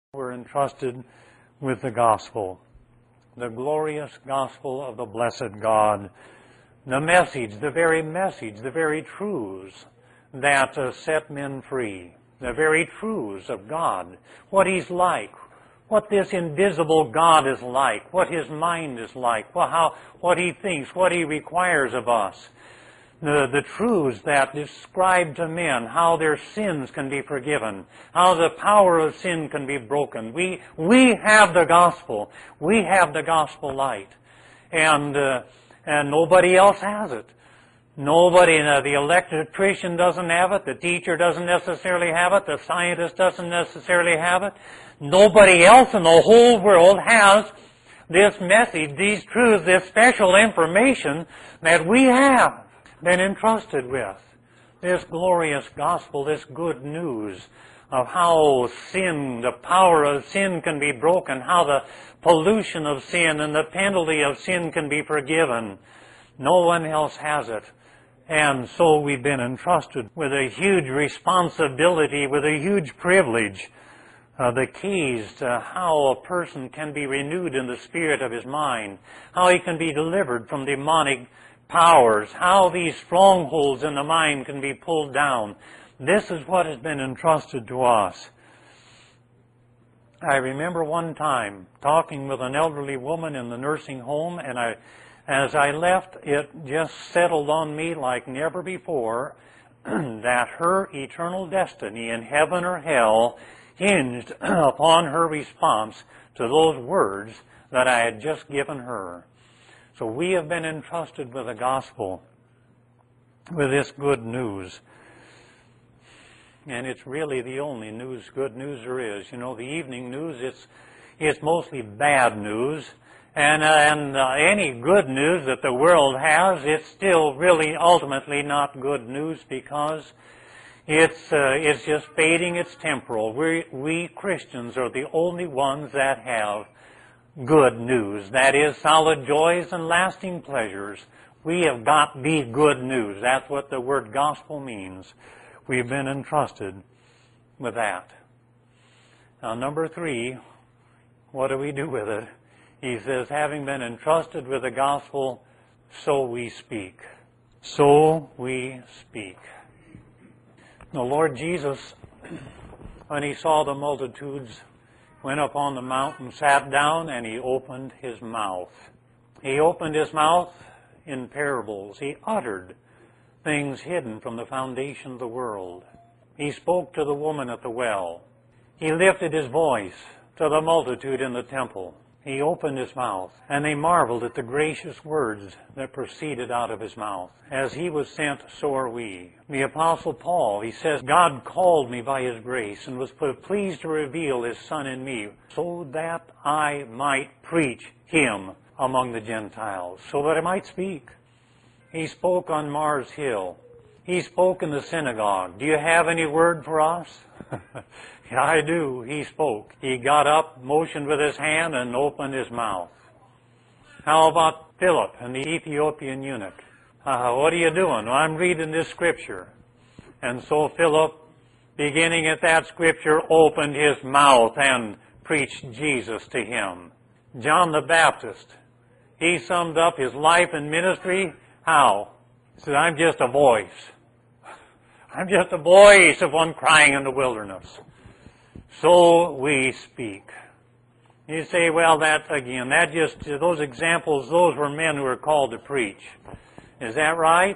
We're entrusted with the gospel, the glorious gospel of the blessed God, the message, the very truths that set men free, the very truths of God, what He's like, what this invisible God is like, what His mind is like, what He thinks, what He requires of us. The truths that describe to men how their sins can be forgiven, how the power of sin can be broken. We have the gospel. We have the gospel light. And nobody else has it. Nobody, the electrician doesn't have it, the teacher doesn't necessarily have it, the scientist doesn't necessarily have it. Nobody else in the whole world has this message, these truths, this special information that we have been entrusted with. This glorious gospel, this good news of how sin, the power of sin can be broken, how the pollution of sin and the penalty of sin can be forgiven. No one else has it. And so we've been entrusted with a huge responsibility, with a huge privilege, the keys to how a person can be renewed in the spirit of his mind, how he can be delivered from demonic powers, how these strongholds in the mind can be pulled down. This is what has been entrusted to us. I remember one time talking with an elderly woman in the nursing home, and as I left, it just settled on me like never before that her eternal destiny in heaven or hell hinged upon her response to those words that I had just given her. So we have been entrusted with the gospel, with this good news. And it's really the only good news there is. You know, the evening news, it's mostly bad news. And any good news that the world has, it's still really ultimately not good news because it's just fading, it's temporal. We Christians are the only ones that have good news. That is, solid joys and lasting pleasures. We have got the good news. That's what the word gospel means. We've been entrusted with that. Now, number 3, what do we do with it? He says, having been entrusted with the gospel, so we speak. So we speak. The Lord Jesus, when He saw the multitudes, went up on the mountain, sat down, and He opened His mouth. He opened His mouth in parables. He uttered things hidden from the foundation of the world. He spoke to the woman at the well. He lifted His voice to the multitude in the temple. He opened His mouth, and they marveled at the gracious words that proceeded out of His mouth. As He was sent, so are we. The Apostle Paul, he says, God called me by His grace and was pleased to reveal His Son in me so that I might preach Him among the Gentiles, so that I might speak. He spoke on Mars Hill. He spoke in the synagogue. Do you have any word for us? Yeah, I do. He spoke. He got up, motioned with his hand, and opened his mouth. How about Philip and the Ethiopian eunuch? What are you doing? Well, I'm reading this scripture. And so Philip, beginning at that scripture, opened his mouth and preached Jesus to him. John the Baptist, he summed up his life and ministry. How? He said, I'm just a voice. I'm just a voice of one crying in the wilderness. So we speak. You say, well, those examples, those were men who were called to preach. Is that right?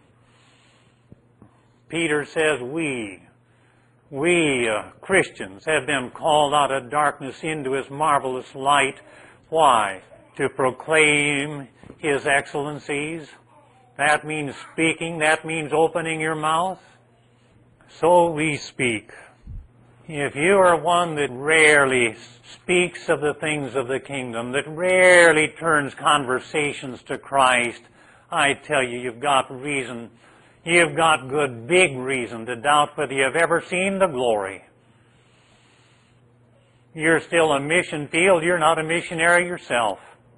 Peter says we Christians have been called out of darkness into His marvelous light. Why? To proclaim His excellencies. That means speaking. That means opening your mouth. So we speak. If you are one that rarely speaks of the things of the kingdom, that rarely turns conversations to Christ, I tell you, you've got reason. You've got good, big reason to doubt whether you've ever seen the glory. You're still a mission field. You're not a missionary yourself.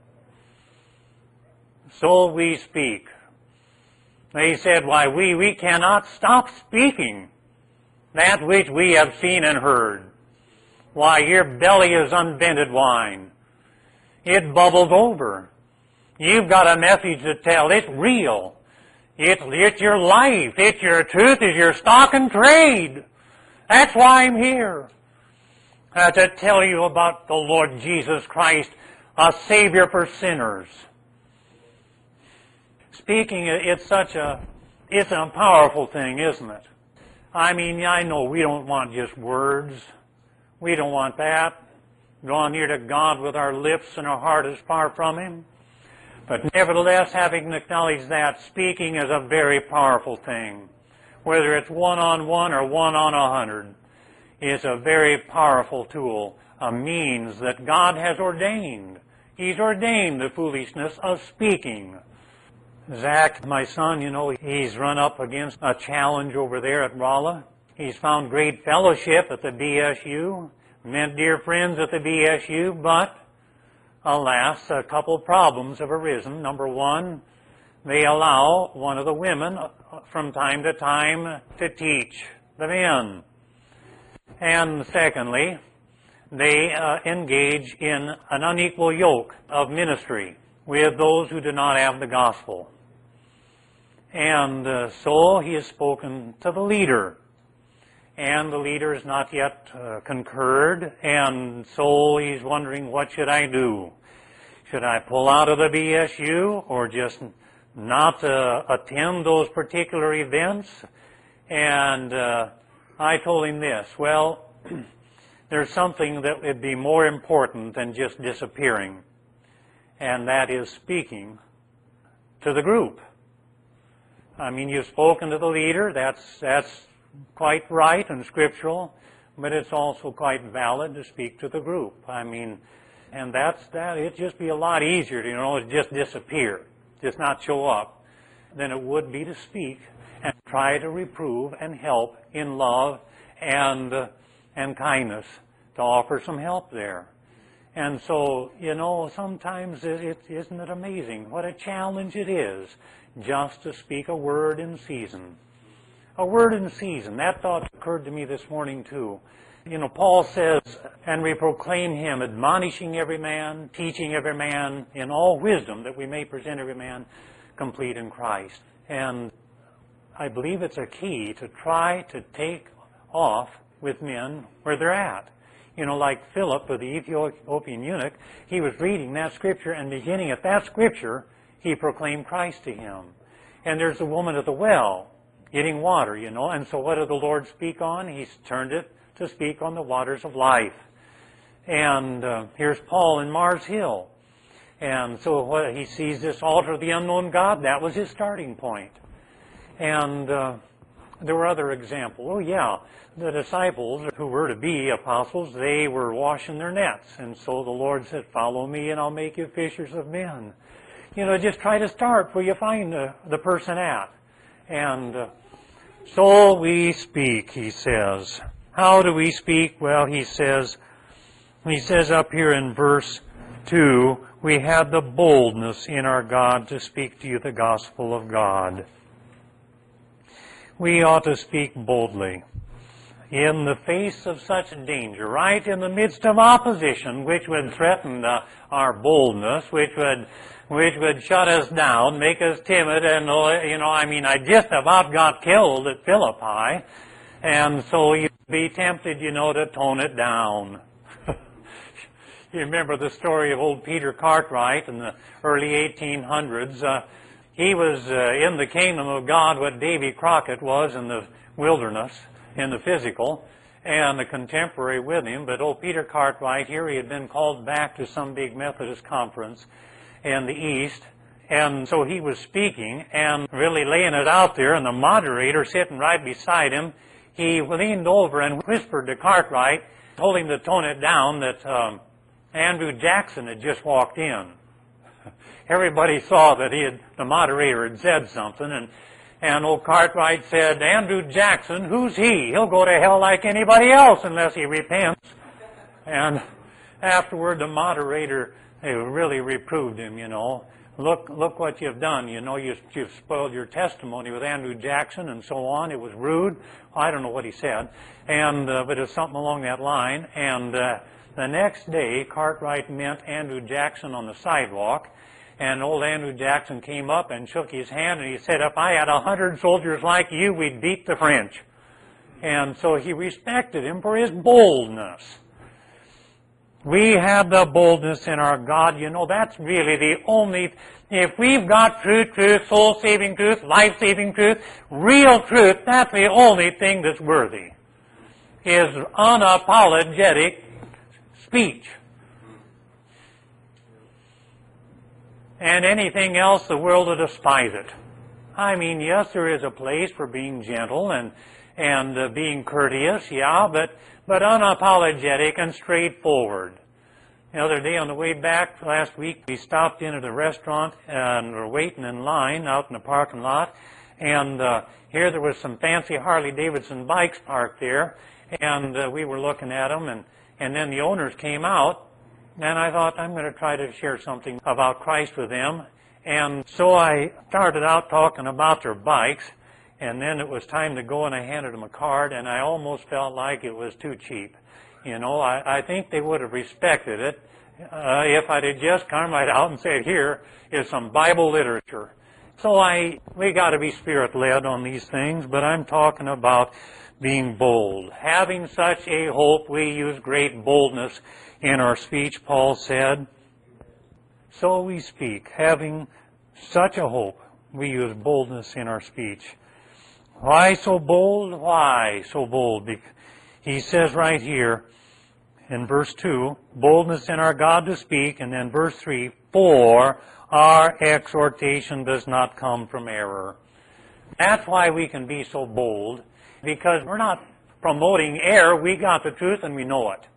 So we speak. They said, why, we cannot stop speaking that which we have seen and heard. Why, your belly is unvented wine. It bubbles over. You've got a message to tell. It's real. It's your life. It's your truth. It's your stock and trade. That's why I'm here. To tell you about the Lord Jesus Christ, a Savior for sinners. Speaking, it's a powerful thing, isn't it? I mean, I know we don't want just words. We don't want that. Drawn near to God with our lips and our heart is far from Him. But nevertheless, having acknowledged that, speaking is a very powerful thing. Whether it's one-on-one or one-on-100, it's a very powerful tool, a means that God has ordained. He's ordained the foolishness of speaking. Zach, my son, he's run up against a challenge over there at Rolla. He's found great fellowship at the BSU, met dear friends at the BSU, but alas, a couple problems have arisen. Number one, they allow one of the women from time to time to teach the men. And secondly, they engage in an unequal yoke of ministry with those who do not have the gospel. And so he has spoken to the leader. And the leader has not yet concurred, and so he's wondering, what should I do? Should I pull out of the BSU or just not attend those particular events? And I told him this, well, there's something that would be more important than just disappearing, and that is speaking to the group. I mean, you've spoken to the leader, that's quite right and scriptural, but it's also quite valid to speak to the group. I mean, and it'd just be a lot easier to, just disappear, just not show up, than it would be to speak and try to reprove and help in love and kindness, to offer some help there. And so, sometimes isn't it amazing what a challenge it is just to speak a word in season. A word in season. That thought occurred to me this morning too. Paul says, and we proclaim Him, admonishing every man, teaching every man in all wisdom, that we may present every man complete in Christ. And I believe it's a key to try to take off with men where they're at. Like Philip, the Ethiopian eunuch, he was reading that scripture, and beginning at that scripture, he proclaimed Christ to him. And there's the woman at the well, getting water, and so what did the Lord speak on? He's turned it to speak on the waters of life. And here's Paul in Mars Hill. And so he sees this altar of the unknown God. That was his starting point. And there were other examples. Oh, yeah, the disciples who were to be apostles, they were washing their nets. And so the Lord said, follow me and I'll make you fishers of men. Just try to start where you find the person at. And so we speak, he says. How do we speak? Well, he says up here in verse 2, we have the boldness in our God to speak to you the gospel of God. We ought to speak boldly in the face of such danger, right in the midst of opposition, which would threaten our boldness, which would shut us down, make us timid, and I just about got killed at Philippi, and so you'd be tempted, to tone it down. You remember the story of old Peter Cartwright in the early 1800s. He was in the kingdom of God what Davy Crockett was in the wilderness, in the physical, and a contemporary with him. But old Peter Cartwright, here he had been called back to some big Methodist conference in the East, and so he was speaking and really laying it out there, and the moderator sitting right beside him, he leaned over and whispered to Cartwright, told him to tone it down, that Andrew Jackson had just walked in. Everybody saw that the moderator had said something, and old Cartwright said, Andrew Jackson, who's he? He'll go to hell like anybody else unless he repents. And afterward, the moderator really reproved him, look what you've done. You know, you've spoiled your testimony with Andrew Jackson and so on. It was rude. I don't know what he said, and but it was something along that line. And the next day, Cartwright met Andrew Jackson on the sidewalk, and old Andrew Jackson came up and shook his hand, and he said, "If I had 100 soldiers like you, we'd beat the French." And so he respected him for his boldness. We have the boldness in our God. You know, that's really the only, if we've got truth, soul-saving truth, life-saving truth, real truth, that's the only thing that's worthy, is unapologetic speech. And anything else, the world will despise it. I mean, yes, there is a place for being gentle and being courteous, yeah, but unapologetic and straightforward. The other day on the way back last week, we stopped in at a restaurant and were waiting in line out in the parking lot. And here there was some fancy Harley-Davidson bikes parked there. And we were looking at them. And then the owners came out. And I thought, I'm going to try to share something about Christ with them. And so I started out talking about their bikes. And then it was time to go, and I handed them a card, and I almost felt like it was too cheap. You know, I think they would have respected it if I'd have just come right out and said, here is some Bible literature. So we got to be Spirit-led on these things, but I'm talking about being bold. Having such a hope, we use great boldness in our speech, Paul said. So we speak. Having such a hope, we use boldness in our speech. Why so bold? Why so bold? He says right here in verse 2, boldness in our God to speak, and then verse 3, for our exhortation does not come from error. That's why we can be so bold, because we're not promoting error. We got the truth and we know it.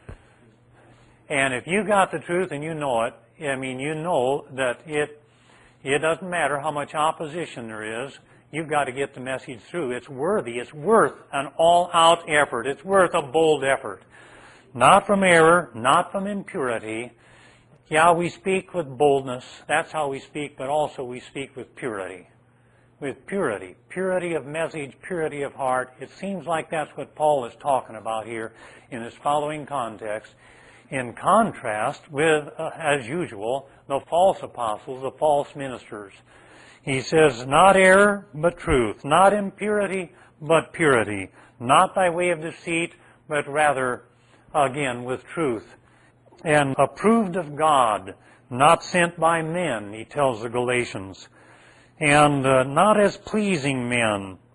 And if you got the truth and you know it, I mean, you know that it doesn't matter how much opposition there is. You've got to get the message through. It's worthy. It's worth an all-out effort. It's worth a bold effort. Not from error, not from impurity. Yeah, we speak with boldness. That's how we speak, but also we speak with purity. With purity. Purity of message, purity of heart. It seems like that's what Paul is talking about here in his following context. In contrast with, as usual, the false apostles, the false ministers. He says, not error, but truth. Not impurity, but purity. Not by way of deceit, but rather, again, with truth. And approved of God, not sent by men, he tells the Galatians. And not as pleasing men,